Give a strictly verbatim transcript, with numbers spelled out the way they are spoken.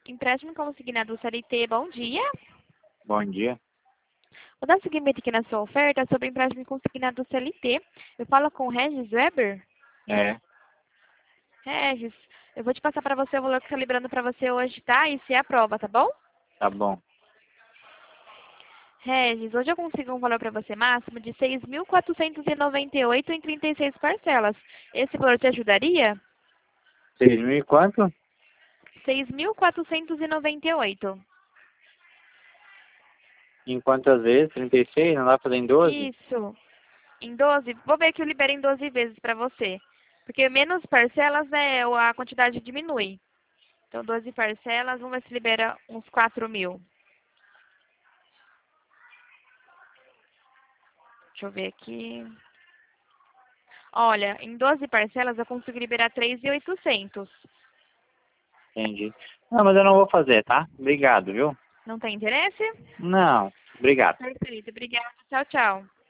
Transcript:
Empréstimo consignado C L T, bom dia. Bom dia. Vou dar seguimento aqui na sua oferta sobre empréstimo consignado C L T. Eu falo com o Regis Weber. É, Regis, eu vou te passar para você o valor que está liberando para você hoje, tá? E se aprova, tá bom? tá bom. Regis, hoje eu consigo um valor para você máximo de seis mil quatrocentos e noventa e oito em trinta e seis parcelas. Esse valor te ajudaria? Seis mil e quanto? seis mil quatrocentos e noventa e oito. Em quantas vezes? Trinta e seis? Não dá pra fazer em doze? Isso. Em doze? Vou ver que eu libero em doze vezes para você. Porque menos parcelas, né, a quantidade diminui. Então, doze parcelas, vamos ver se libera uns quatro mil. Deixa eu ver aqui. Olha, em doze parcelas eu consigo liberar três mil e oitocentos. Entendi. Não, mas eu não vou fazer, tá? Obrigado, viu? Não tem interesse? Não, obrigado. Perfeito. Obrigada. Tchau, tchau.